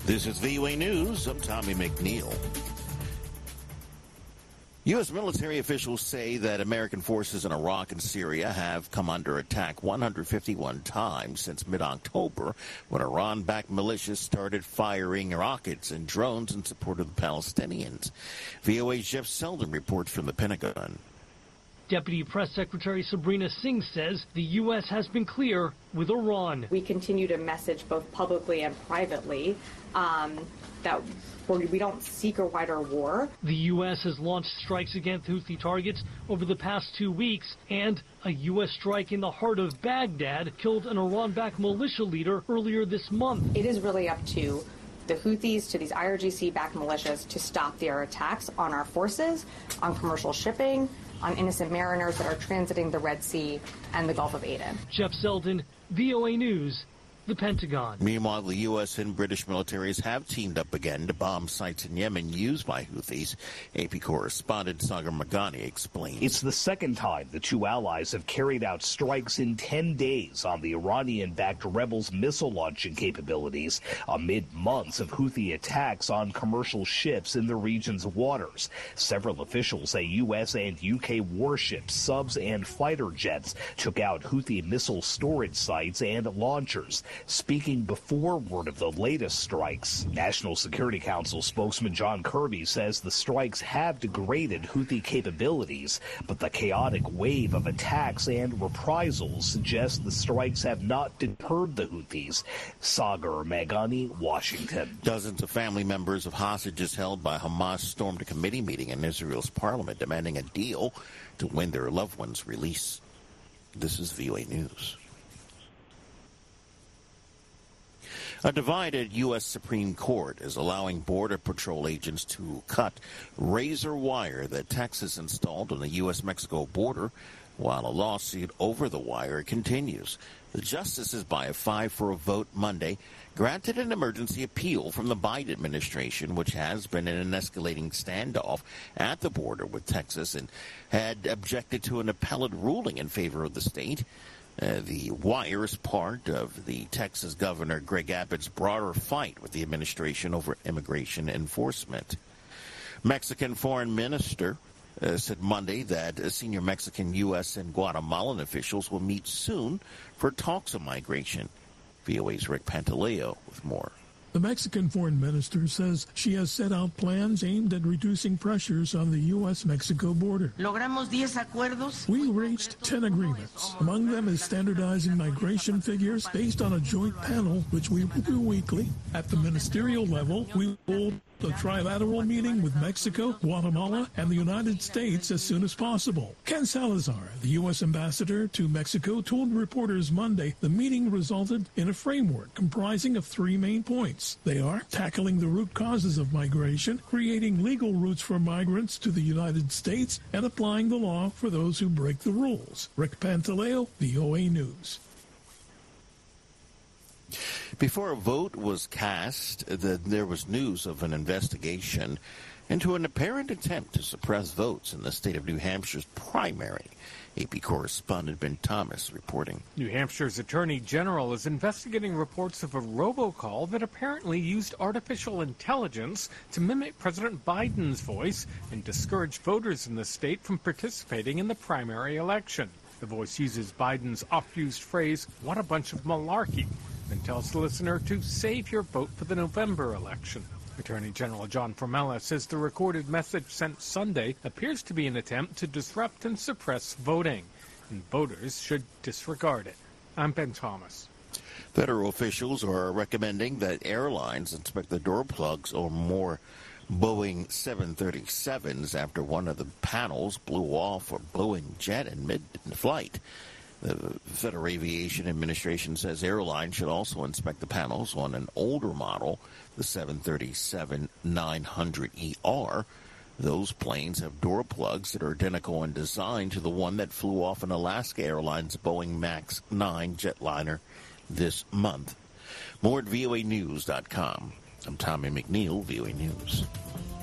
This is VOA News. I'm Tommy McNeil. U.S. military officials say that American forces in Iraq and Syria have come under attack 151 times since mid-October, when Iran-backed militias started firing rockets and drones in support of the Palestinians. VOA's Jeff Selden reports from the Pentagon. Deputy Press Secretary Sabrina Singh says the U.S. has been clear with Iran. We continue to message both publicly and privately that we don't seek a wider war. The U.S. has launched strikes against Houthi targets over the past 2 weeks, and a U.S. strike in the heart of Baghdad killed an Iran-backed militia leader earlier this month. It is really up to the Houthis, to these IRGC-backed militias, to stop their attacks on our forces, on commercial shipping, on innocent mariners that are transiting the Red Sea and the Gulf of Aden. Jeff Selden, VOA News, the Pentagon. Meanwhile, the U.S. and British militaries have teamed up again to bomb sites in Yemen used by Houthis. AP correspondent Sagar Magani explains. It's the second time the two allies have carried out strikes in 10 days on the Iranian-backed rebels' missile launching capabilities amid months of Houthi attacks on commercial ships in the region's waters. Several officials say U.S. and U.K. warships, subs, and fighter jets took out Houthi missile storage sites and launchers. Speaking before word of the latest strikes, National Security Council spokesman John Kirby says the strikes have degraded Houthi capabilities, but the chaotic wave of attacks and reprisals suggests the strikes have not deterred the Houthis. Sagar Magani, Washington. Dozens of family members of hostages held by Hamas stormed a committee meeting in Israel's parliament demanding a deal to win their loved ones' release. This is VOA News. A divided U.S. Supreme Court is allowing Border Patrol agents to cut razor wire that Texas installed on the U.S.-Mexico border, while a lawsuit over the wire continues. The justices, by a 5-4 Monday, granted an emergency appeal from the Biden administration, which has been in an escalating standoff at the border with Texas and had objected to an appellate ruling in favor of the state. The wire is part of the Texas Governor Greg Abbott's broader fight with the administration over immigration enforcement. Mexican Foreign Minister said Monday that senior Mexican, U.S., and Guatemalan officials will meet soon for talks on migration. VOA's Rick Pantaleo with more. The Mexican foreign minister says she has set out plans aimed at reducing pressures on the U.S.-Mexico border. We reached 10 agreements. Among them is standardizing migration figures based on a joint panel, which we will do weekly. At the ministerial level, we will hold a trilateral meeting with Mexico, Guatemala, and the United States as soon as possible. Ken Salazar, the U.S. ambassador to Mexico, told reporters Monday the meeting resulted in a framework comprising of 3 main points. They are tackling the root causes of migration, creating legal routes for migrants to the United States, and applying the law for those who break the rules. Rick Pantaleo, VOA News. Before a vote was cast, there was news of an investigation into an apparent attempt to suppress votes in the state of New Hampshire's primary. AP correspondent Ben Thomas reporting. New Hampshire's Attorney General is investigating reports of a robocall that apparently used artificial intelligence to mimic President Biden's voice and discourage voters in the state from participating in the primary election. The voice uses Biden's oft-used phrase, "What a bunch of malarkey," and tells the listener to save your vote for the November election. Attorney General John Formella says the recorded message sent Sunday appears to be an attempt to disrupt and suppress voting, and voters should disregard it. I'm Ben Thomas. Federal officials are recommending that airlines inspect the door plugs on more Boeing 737s after one of the panels blew off or blew in jet in mid-flight. The Federal Aviation Administration says airlines should also inspect the panels on an older model, the 737-900ER. Those planes have door plugs that are identical in design to the one that flew off an Alaska Airlines Boeing MAX 9 jetliner this month. More at voanews.com. I'm Tommy McNeil, VOA News.